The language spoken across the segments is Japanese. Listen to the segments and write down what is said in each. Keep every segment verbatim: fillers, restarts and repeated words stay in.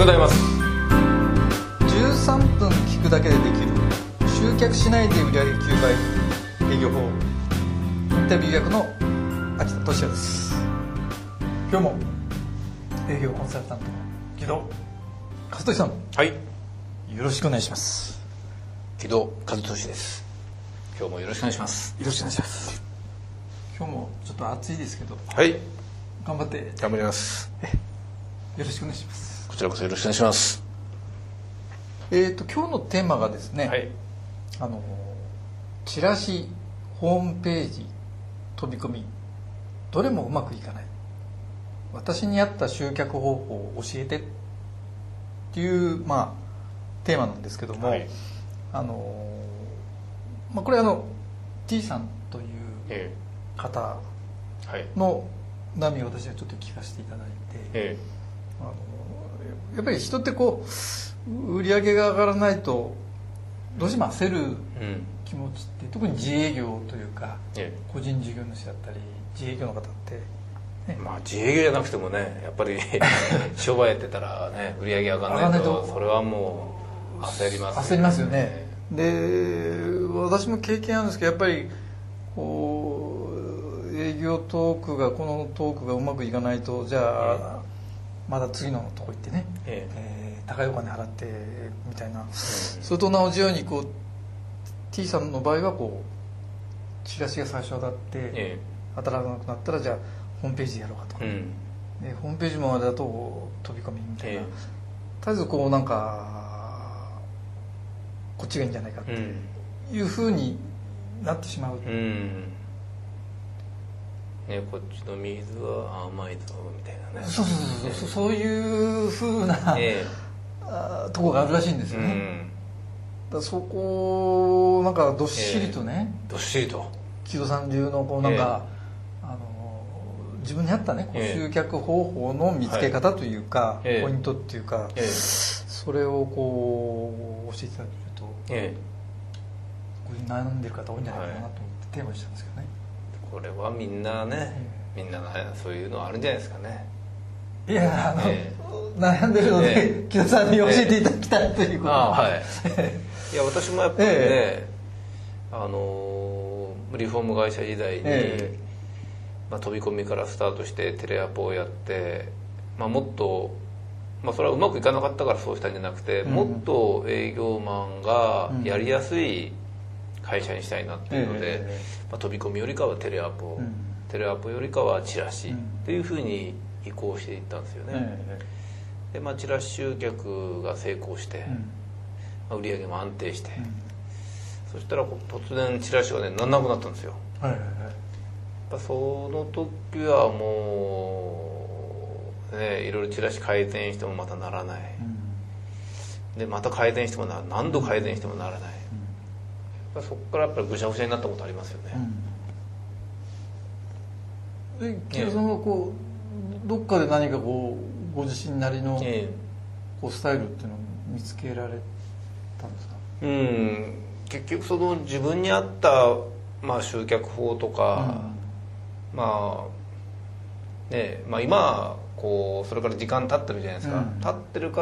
ございます。 じゅうさんぷん聞くだけでできる集客しないで売上きゅうばい営業法、インタビュー役の秋田俊也です。今日も営業コンサルタントの木戸和俊さん、 はい、 よろしくお願いします。 木戸和俊です。今日もよろしくお願いします。 よろしくお願いします。今日もちょっと暑いですけど、 はい、 頑張って頑張ります。 よろしくお願いします。 こちらこそよろしくお願いします。 えーと今日のテーマがですね、 はい、 あのチラシ、ホームページ、飛び込み、どれもうまくいかない、私に合った集客方法を教えてっていう、まあ、テーマなんですけども、はい、あのまあ、これあの T さんという方の波を私はちょっと聞かせていただいて、ええ、あのやっぱり人ってこう売り上げが上がらないとどうしても焦る気持ちって、特に自営業というか、ええ、個人事業主だったり自営業の方って、 ね、まあ自営業じゃなくてもね、やっぱり商売やってたらね、売り上げ上がらないとそれはもう焦りますね。焦りますよね。で、私も経験あるんですけど、やっぱりこう営業トークがこのトークがうまくいかないと、じゃあ、ええ、まだ次のとこ行ってね、えええー、高いお金払ってみたいな、うん、それと同じようにこう T さんの場合はこうチラシが最初当たって、ええ、当たらなくなったらじゃあホームページでやろうかとか、うん、でホームページもあれだと飛び込みみたいな、ええ、絶えずこうなんかこっちがいいんじゃないかっていうふうになってしまう、うんね、こっちの水は甘いぞみたいなね、 そうそうそうそう、そういうふうな、ええ、とこがあるらしいんですよね、うん、だそこをなんかどっしりとね、 ええ、どっしりと木戸さん流のこうなんか、ええ、あの自分に合ったね、こう集客方法の見つけ方というか、ええ、ポイントっていうか、ええ、それをこう教えていただけると、ええ、これに悩んでる方多いんじゃないかなと思ってテーマにしたんですけどね。 これはみんなね、みんなそういうのあるんじゃないですかね。 いや、あの、えー、悩んでるので、えー、木戸さんに教えていただきたいということで、 あ、はい、いや私もやっぱりね、えー、あのリフォーム会社時代に、えーまあ、飛び込みからスタートしてテレアポをやって、まあ、もっと、まあ、それはうまくいかなかったからそうしたんじゃなくて、うん、もっと営業マンがやりやすい会社にしたいなっていうので、えーまあ、飛び込みよりかはテレアポ、うん、テレアポよりかはチラシっていうふうに移行していったんですよね、えーでまあ、チラシ集客が成功して、うんまあ、売り上げも安定して、うん、そしたら突然チラシがねなんなくなったんですよ、はいはいはい、やっぱその時はもう、ね、いろいろチラシ改善してもまたならない、うん、でまた改善してもな何度改善してもならない、そこからやっぱりぐしゃぐしゃになったことありますよね、 うん、で木戸さんはこうどっかで何かこうご自身なりのこうスタイルっていうのを見つけられたんですか？ うん、結局その自分に合った、まあ、集客法とか、うん、まあねまあ今こうそれから時間経ってるじゃないですか、うん、経ってるから、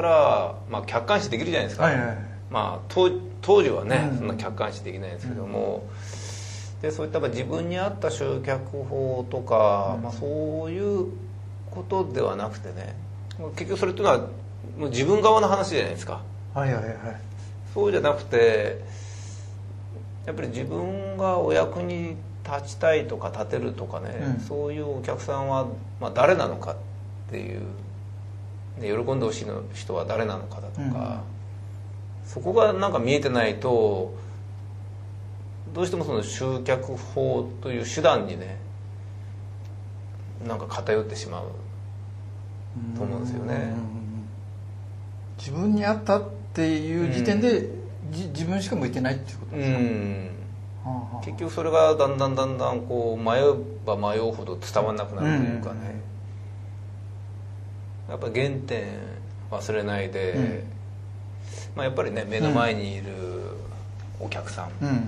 まあ、客観視できるじゃないですか、はいはいはい、まあ、当, 当時はね、うん、そんな客観視できないんですけども、うん、でそういった自分に合った集客法とか、うんまあ、そういうことではなくてね、結局それっていうのはもう自分側の話じゃないですか、 はいはいはい、 そうじゃなくてやっぱり自分がお役に立ちたいとか立てるとかね、うん、そういうお客さんは、まあ、誰なのかっていう、ね、喜んでほしいの人は誰なのかだとか、うん、そこがなんか見えてないとどうしてもその集客法という手段にねなんか偏ってしまうと思うんですよね。 自分に合ったっていう時点で、うん、じ自分しか向いてないっていうことですか？うん、 はあはあ、結局それがだんだんだんだんこう迷えば迷うほど伝わらなくなるというかね、うん、やっぱり原点忘れないで、うんまあ、やっぱりね目の前にいるお客さん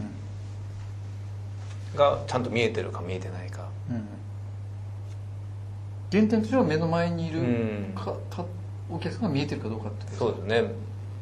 がちゃんと見えてるか見えてないか、うん、 原点としては目の前にいるか、かお客さんが見えてるかどうかってそうですね、うん、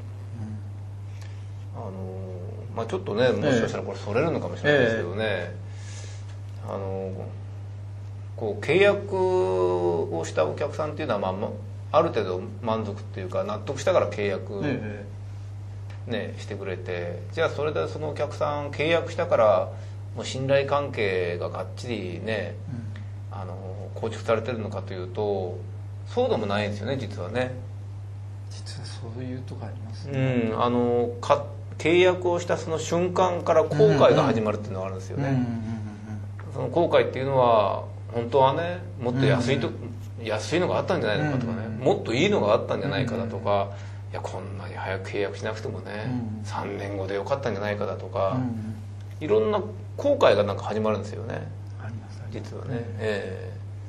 あのまあちょっとねもしかしたらこれそれるのかもしれないですけどね、えー、あのこう契約をしたお客さんっていうのは、まあ、ある程度満足っていうか納得したから契約、えーね、してくれて、じゃあそれでそのお客さん契約したからもう信頼関係ががっちりね、うん、あの構築されてるのかというとそうでもないんですよね、実はね。 実はそういうとこありますね、 うん、あのか契約をしたその瞬間から後悔が始まるっていうのがあるんですよね。その後悔っていうのは本当はねもっと安いと、うん、安いのがあったんじゃないのかとかね、うん、もっといいのがあったんじゃないかだとか、うん、いやこんなに早く契約しなくてもね、うん、さんねんごでよかったんじゃないかだとか、うん、いろんな後悔がなんか始まるんですよね、 あります実はね、うん、え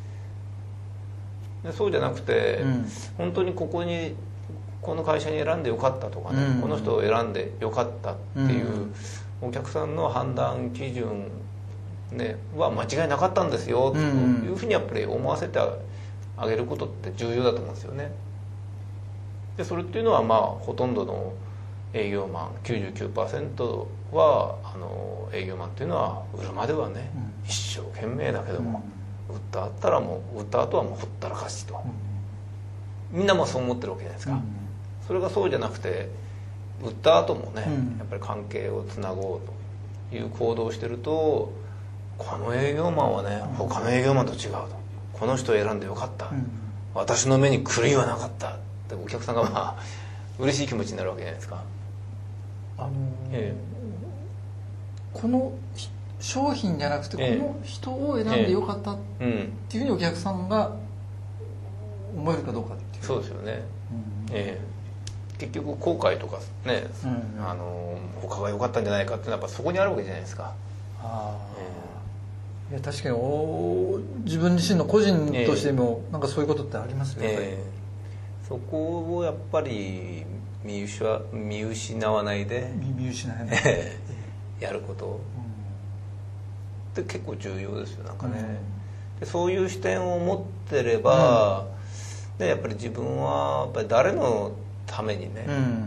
ー、でそうじゃなくて、うん、本当にここにこの会社に選んでよかったとかね、うん、この人を選んでよかったっていうお客さんの判断基準、ね、は間違いなかったんですよというふうにやっぱり思わせてあげることって重要だと思うんですよね。でそれっていうのはまあほとんどの営業マン きゅうじゅうきゅうパーセント はあの営業マンっていうのは売るまではね、うん、一生懸命だけども、うん、売った後らも売った後はもうほったらかしと、うん、みんなもそう思ってるわけじゃないですか、うん、それがそうじゃなくて売った後もね、うん、やっぱり関係をつなごうという行動をしてると、この営業マンはね他の営業マンと違うと、この人を選んでよかった、うん、私の目に狂いはなかったってお客さんがまあ嬉しい気持ちになるわけじゃないですか。 あのーええ、この商品じゃなくてこの人を選んでよかったっていうふうにお客さんが思えるかどうかっていう。 そうですよね、うん、ええ、結局後悔とかね、うん、あの他が良かったんじゃないかっていうのはやっぱそこにあるわけじゃないですか。あ、 ええ、いや確かにお自分自身の個人としてもなんかそういうことってありますよね、ええ、 そこをやっぱり見失わ、見失わないで見失わないでやることって結構重要ですよ、なんかね、うん、でそういう視点を持ってれば、うん、でやっぱり自分はやっぱり誰のためにね、うん、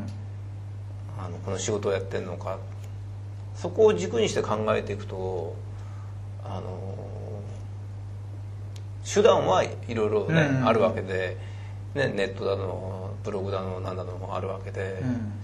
あのこの仕事をやってるのか、そこを軸にして考えていくと、あの手段はいろいろね、うん、あるわけで、ね、ネットだのブログだの何だのもあるわけで、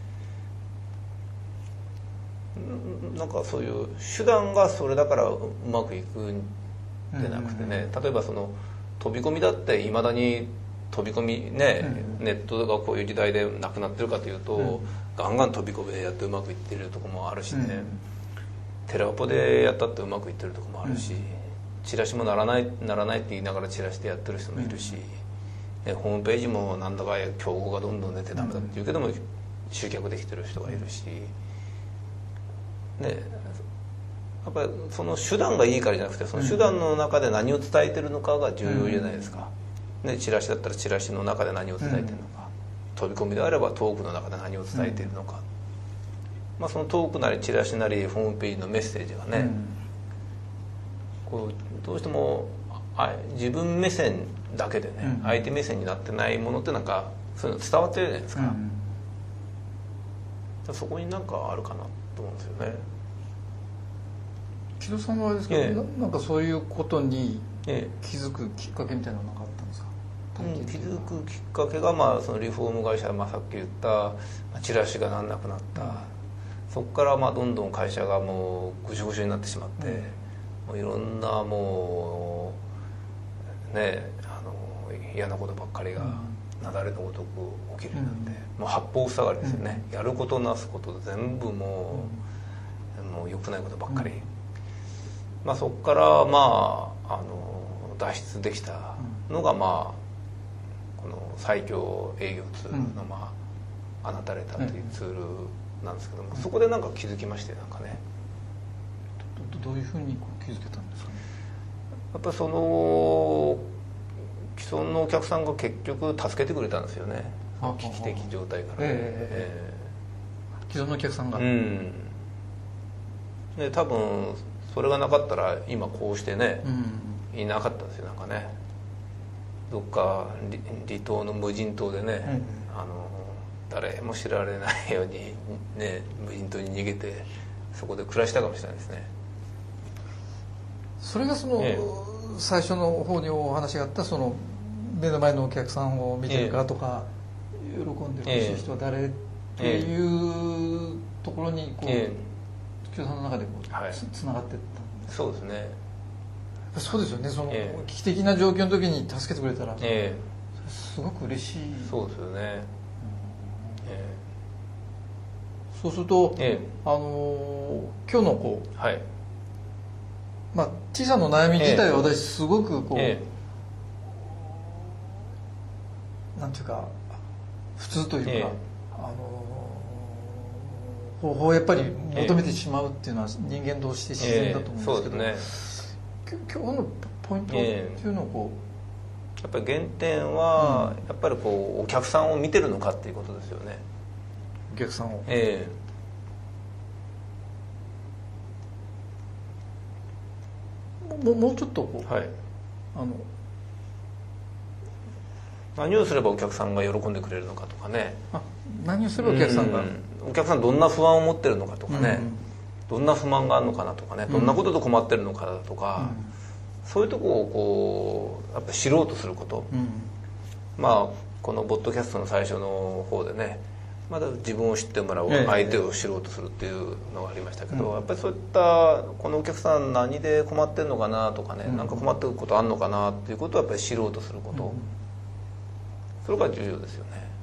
うん、なんかそういう手段がそれだからうまくいくんじゃなくてね、例えばその飛び込みだっていまだに飛び込みね、うん、ネットがこういう時代でなくなってるかというと、うん、ガンガン飛び込みでやってうまくいってるとこもあるしね、うん、テレアポでやったってうまくいってるとこもあるし、うん、チラシもならないならないって言いながらチラシでやってる人もいるし、ね、ホームページもなんだか競合がどんどん出てダメだって言うけども集客できてる人がいるし、ね、やっぱりその手段がいいからじゃなくてその手段の中で何を伝えてるのかが重要じゃないですか、ね、チラシだったらチラシの中で何を伝えてるのか、飛び込みであればトークの中で何を伝えているのか、まあ、そのトークなりチラシなりホームページのメッセージがね、こうどうしても自分目線だけでね、うん、相手目線になってないものってなんかそういうの伝わってるじゃないですか、うん、そこになんかあるかなと思うんですよね。 木戸さんはあれですか、ええ、な, なんかそういうことに気づくきっかけみたいなのがあったんですか？ うん、気づくきっかけが、まあ、そのリフォーム会社、まあ、さっき言ったチラシがなんなくなった、うん、そこからまあどんどん会社がもうぐしゅぐしゅになってしまって、うん、もういろんなもうね嫌なことばっかりが雪崩のごとく起きるようになって、うん、もう八方塞がりですよね、うん、やることなすこと全部もう、うん、もう良くないことばっかり、うん、まあ、そこからまあ、あの脱出できたのが、まあ、この最強営業ツールの、まあ、アナタレタというツールなんですけども、そこでなんか気づきまして、なんかねど, どういうふうに気づけたんですかね。 やっぱりその既存のお客さんが結局助けてくれたんですよね、危機的状態からね、えー、既存のお客さんが、 うん、で多分それがなかったら今こうしてね、うん、いなかったんですよ、なんかね。 どっか離、離島の無人島でね、うん、あの誰も知られないように、ね、無人島に逃げてそこで暮らしたかもしれないですね。 それがその、ええ、最初の方にお話があったその目の前のお客さんを見てるかとか、ええ、喜んでほしい人は誰っていうところにこう、ええ、木戸さんの中でこう、はい、つ, つながっていったんです。 そうですね。 そうですよね。その、ええ、危機的な状況の時に助けてくれたら、ええ、すごく嬉しい。 そうですよね。うん、ええ、そうすると、ええ、あの今日のこう、はい、まあ、Tさんの悩み自体は私すごくこう、ええ、なんていうか普通というか、ええ、あの方法をやっぱり求めてしまうっていうのは人間同士で自然だと思うんですけど、ええ、そうですね、今日のポイントっていうのをこう、 やっぱり原点は、うん、やっぱりこうお客さんを見てるのかっていうことですよね。 お客さんを、 ええ、も, もうちょっとこう、はい、あの何をすればお客さんが喜んでくれるのかとかね。 あ、何をすればお客さんが、うん、 お客さんどんな不安を持ってるのかとかね、うん、どんな不満があるのかなとかね、どんなことと困ってるのかとか、うん、そういうところをこうやっぱ知ろうとすること、うん、まあこのポッドキャストの最初の方でね、まだ自分を知ってもらおう、相手を知ろうとするっていうのがありましたけど、うん、やっぱりそういったこのお客さん何で困ってるのかなとかね、うん、なんか困ってることあんのかなっていうことをやっぱり知ろうとすること、うん、それが重要ですよね。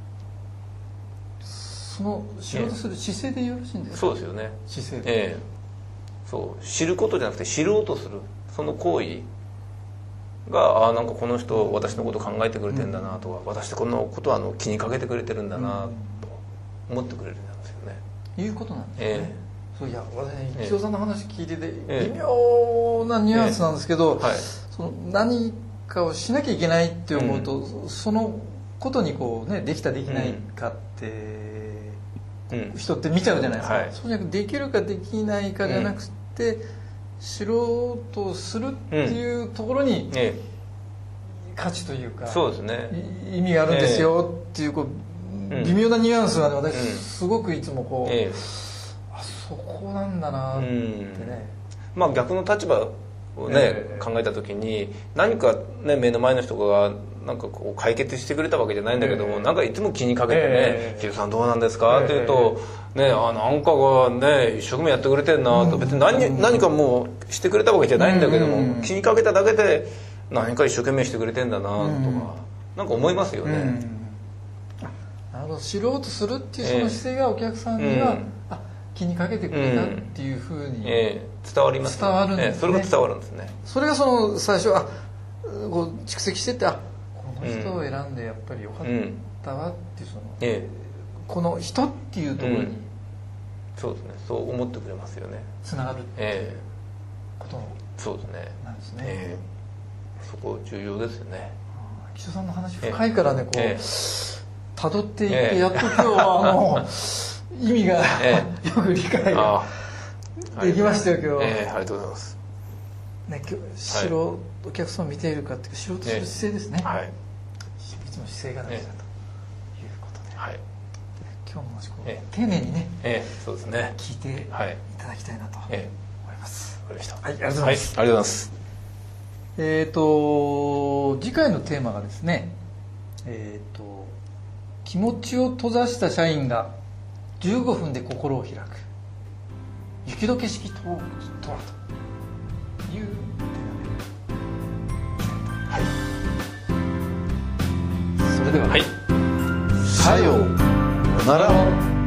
その知ろうとする姿勢でよろしいんですか。 そうですよね。 姿勢で、 ええ、そう知ることじゃなくて知ろうとするその行為が、あ、なんかこの人私のこと考えてくれてるんだなとか、うん、私ってこのことはあの気にかけてくれてるんだなと思ってくれるんですよね。 いうことなんですね。ええ、そういや私ね、 ええ、 木戸さんの話聞いてて微妙なニュアンスなんですけど、ええ、はい、その何かをしなきゃいけないって思うと、うん、そのことにこうねできたできないかって、うん、人って見ちゃうじゃないですか、はい、そうじゃなくてできるかできないかじゃなくて、うん、知ろうとするっていうところに、うん、ええ、価値というか、 そうですね、 意味があるんですよっていう、こう、うん、微妙なニュアンスがね、私すごくいつもこう、ええ、あ、そこなんだなってね、 うん、まあ逆の立場をね、ええ、考えた時に何かね目の前の人がなんかこう解決してくれたわけじゃないんだけども、えー、なんかいつも気にかけてね「木戸、えー、さんどうなんですか?」って言うと、ね、あ、なんかがね一生懸命やってくれてるなと、別に 何, 何かもうしてくれたわけじゃないんだけども、気にかけただけで何か一生懸命してくれてんだなとか、なんか思いますよね。 なるほど、知ろうとするっていうその姿勢がお客さんには、えー、あ、気にかけてくれたっていうふうに、 えー、伝わります、ね、 伝わるんですね、 えー、それが伝わるんですね。 それがその最初、あ、こう蓄積してって、あ、この人を選んでやっぱりよかったわっていう、その、うん、ええ、この人っていうところに、うん、そうですね、 そう思ってくれますよね。 つながるっていうことなんですね。ええ、そこ重要ですよね。 木戸さんの話深いからね、こう辿っていって、やっと今日はあの意味がよく理解ができましたよ今日。 ええ、ありがとうございます。 ね、今日知ろう、お客さんを見ているかっていうか、知ろうとする姿勢ですね。はい。いつも姿勢が大事だということで、はい、今日ももしこう、ええ、丁寧にね、ええ、そうですね、聞いていただきたいなと思います。 わかりました。 はい、ありがとうございます。 はい、ありがとうございます。 えっと次回のテーマがですね、えっと気持ちを閉ざした社員がじゅうごふんで心を開く雪解け式トークとはというテーマで、はい、それでは、はい、さようなら。